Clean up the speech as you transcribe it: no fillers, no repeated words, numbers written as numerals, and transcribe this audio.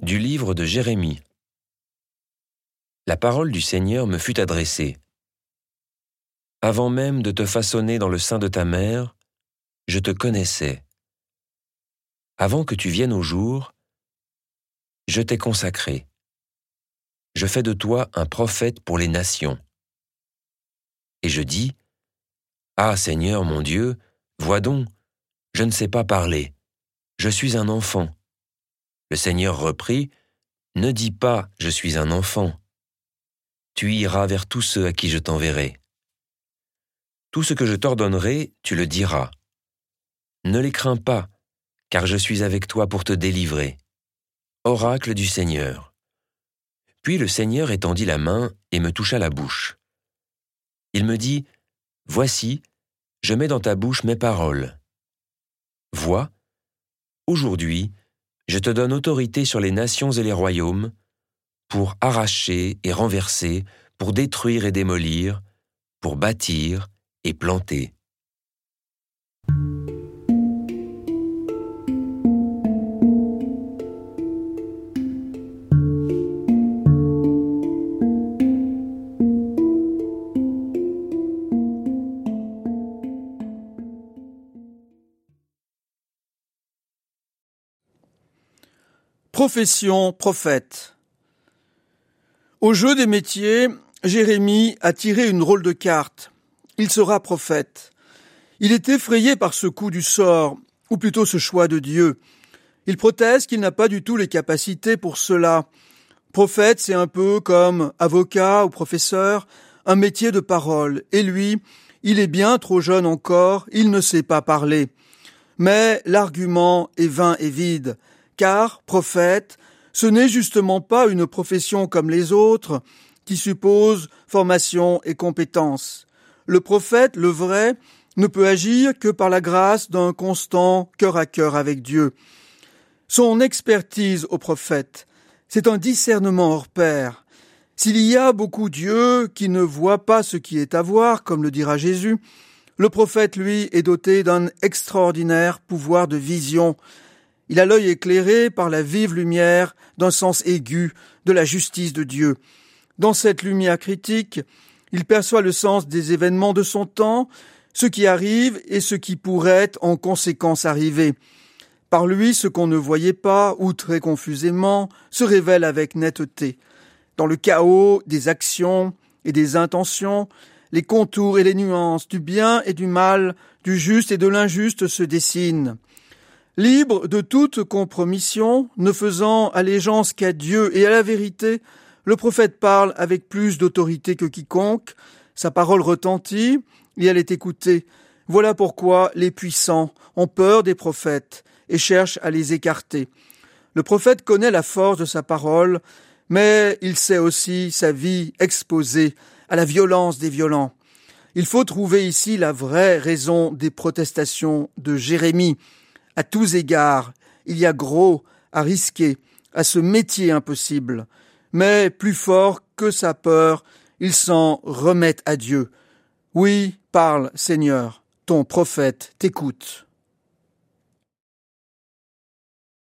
Du livre de Jérémie. La parole du Seigneur me fut adressée. Avant même de te façonner dans le sein de ta mère, je te connaissais. Avant que tu viennes au jour, je t'ai consacré. Je fais de toi un prophète pour les nations. Et je dis, Ah Seigneur mon Dieu, vois donc, je ne sais pas parler, je suis un enfant. Le Seigneur reprit, Ne dis pas, je suis un enfant. Tu iras vers tous ceux à qui je t'enverrai. Tout ce que je t'ordonnerai, tu le diras. Ne les crains pas, car je suis avec toi pour te délivrer. Oracle du Seigneur. Puis le Seigneur étendit la main et me toucha la bouche. Il me dit, Voici, je mets dans ta bouche mes paroles. Vois, aujourd'hui, je te donne autorité sur les nations et les royaumes, pour arracher et renverser, pour détruire et démolir, pour bâtir et planter. Profession prophète. Au jeu des métiers, Jérémie a tiré une drôle de carte. Il sera prophète. Il est effrayé par ce coup du sort, ou plutôt ce choix de Dieu. Il proteste qu'il n'a pas du tout les capacités pour cela. Prophète, c'est un peu comme avocat ou professeur, un métier de parole. Et lui, il est bien trop jeune encore, il ne sait pas parler. Mais l'argument est vain et vide. Car, prophète, ce n'est justement pas une profession comme les autres, qui suppose formation et compétences. Le prophète, le vrai, ne peut agir que par la grâce d'un constant cœur à cœur avec Dieu. Son expertise au prophète, c'est un discernement hors pair. S'il y a beaucoup d'yeux qui ne voient pas ce qui est à voir, comme le dira Jésus, le prophète, lui, est doté d'un extraordinaire pouvoir de vision. Il a l'œil éclairé par la vive lumière d'un sens aigu de la justice de Dieu. Dans cette lumière critique, il perçoit le sens des événements de son temps, ce qui arrive et ce qui pourrait en conséquence arriver. Par lui, ce qu'on ne voyait pas, ou très confusément, se révèle avec netteté. Dans le chaos des actions et des intentions, les contours et les nuances du bien et du mal, du juste et de l'injuste se dessinent. Libre de toute compromission, ne faisant allégeance qu'à Dieu et à la vérité, le prophète parle avec plus d'autorité que quiconque, sa parole retentit et elle est écoutée. Voilà pourquoi les puissants ont peur des prophètes et cherchent à les écarter. Le prophète connaît la force de sa parole, mais il sait aussi sa vie exposée à la violence des violents. Il faut trouver ici la vraie raison des protestations de Jérémie. À tous égards, il y a gros à risquer, à ce métier impossible. Mais plus fort que sa peur, il s'en remet à Dieu. Oui, parle, Seigneur, ton prophète t'écoute.